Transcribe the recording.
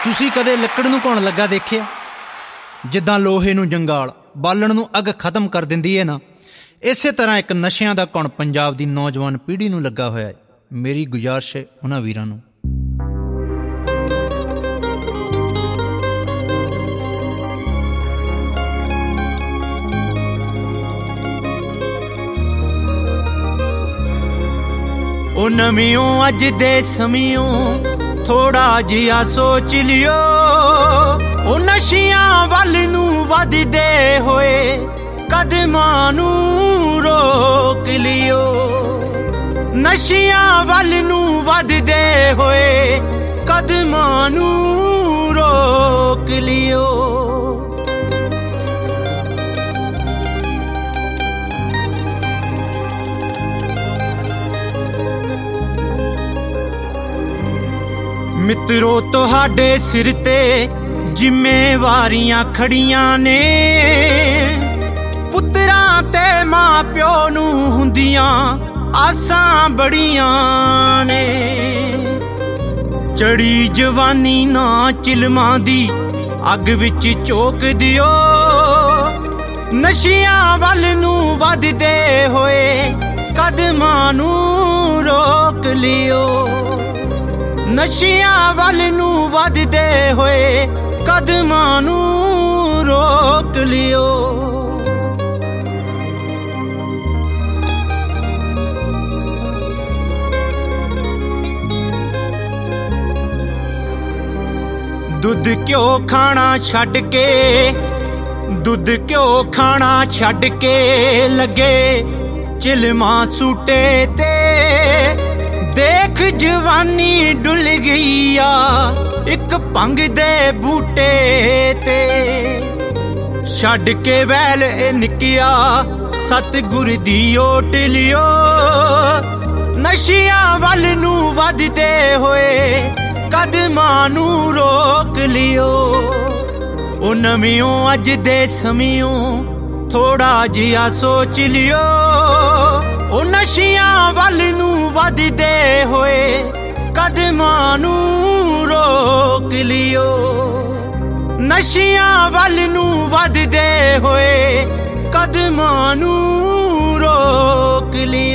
ਤੁਸੀਂ ਕਦੇ ਲੱਕੜ ਨੂੰ ਘੁਣ ਲੱਗਾ ਦੇਖਿਆ? ਜਿੱਦਾਂ ਲੋਹੇ ਨੂੰ ਜੰਗਾਲ ਬਾਲਣ ਨੂੰ ਅੱਗ ਖਤਮ ਕਰ ਦਿੰਦੀ ਹੈ ਨਾ, ਇਸੇ ਤਰ੍ਹਾਂ ਇੱਕ ਨਸ਼ਿਆਂ ਦਾ ਘੁਣ ਪੰਜਾਬ ਦੀ ਨੌਜਵਾਨ ਪੀੜ੍ਹੀ ਨੂੰ ਲੱਗਾ ਹੋਇਆ ਹੈ। ਮੇਰੀ ਗੁਜ਼ਾਰਿਸ਼ ਹੈ ਉਹਨਾਂ ਵੀਰਾਂ ਨੂੰ, ਉਹ ਨਵੀਓਂ ਅੱਜ ਦੇ ਸਮਿਓਂ ਥੋੜਾ ਜਿਹਾ ਸੋਚ ਲਿਓ। ਉਹ ਨਸ਼ਿਆਂ ਵੱਲ ਨੂੰ ਵੱਧਦੇ ਹੋਏ ਕਦਮਾਂ ਨੂੰ ਰੋਕ ਲਿਓ। ਨਸ਼ਿਆਂ ਵੱਲ ਨੂੰ ਵੱਧਦੇ ਹੋਏ ਕਦਮਾਂ ਨੂੰ ਰੋਕ ਲਿਓ। ਮਿੱਤਰੋ ਤੁਹਾਡੇ ਸਿਰ ਤੇ ਜ਼ਿੰਮੇਵਾਰੀਆਂ ਖੜੀਆਂ ਨੇ। ਪੁੱਤਰਾਂ ਤੇ ਮਾਂ ਪਿਓ ਨੂੰ ਹੁੰਦੀਆਂ ਆਸਾਂ ਬੜੀਆਂ ਨੇ। ਚੜੀ ਜਵਾਨੀ ਨਾ ਚਿਲਮਾਂ ਦੀ ਅੱਗ ਵਿੱਚ ਝੋਕ ਦਿਓ। ਨਸ਼ਿਆਂ ਵੱਲ ਨੂੰ ਵੱਧਦੇ ਹੋਏ ਕਦਮਾਂ ਨੂੰ ਰੋਕ ਲਿਓ। ਨਸ਼ਿਆਂ ਵੱਲ ਨੂੰ ਵੱਧਦੇ ਹੋਏ ਕਦਮਾਂ ਨੂੰ ਰੋਕ ਲਿਓ। ਦੁੱਧ ਘਿਓ ਖਾਣਾ ਛੱਡ ਕੇ, ਦੁੱਧ ਘਿਓ ਖਾਣਾ ਛੱਡ ਕੇ ਲੱਗੇ ਚਿਲਮਾਂ ਸੂਟੇ ਤੇ। ਦੇਖ ਜਵਾਨੀ ਡੁੱਲ ਗਈ ਆ ਇੱਕ ਭੰਗ ਦੇ ਬੂਟੇ ਤੇ। ਛੱਡ ਕੇ ਵੈਲ ਇਹ ਨਿੱਕਿਆ ਸਤਿਗੁਰ ਦੀ ਓਟ ਲਿਓ। ਨਸ਼ਿਆਂ ਵੱਲ ਨੂੰ ਵੱਧਦੇ ਹੋਏ ਕਦਮਾਂ ਨੂੰ ਰੋਕ ਲਿਓ। ਉਹ ਨਵੀਓਂ ਅੱਜ ਦੇ ਸਮਿਓਂ ਥੋੜਾ ਜਿਹਾ ਸੋਚ ਲਿਓ। ਉਹ ਨਸ਼ਿਆਂ ਵੱਲ ਨੂੰ ਵੱਧਦੇ ਹੋਏ ਕਦਮਾਂ ਨੂੰ ਰੋਕ ਲਿਓ। ਨਸ਼ਿਆਂ ਵੱਲ ਨੂੰ ਵੱਧਦੇ ਹੋਏ ਕਦਮਾਂ ਨੂੰ ਰੋਕ ਲਿਓ।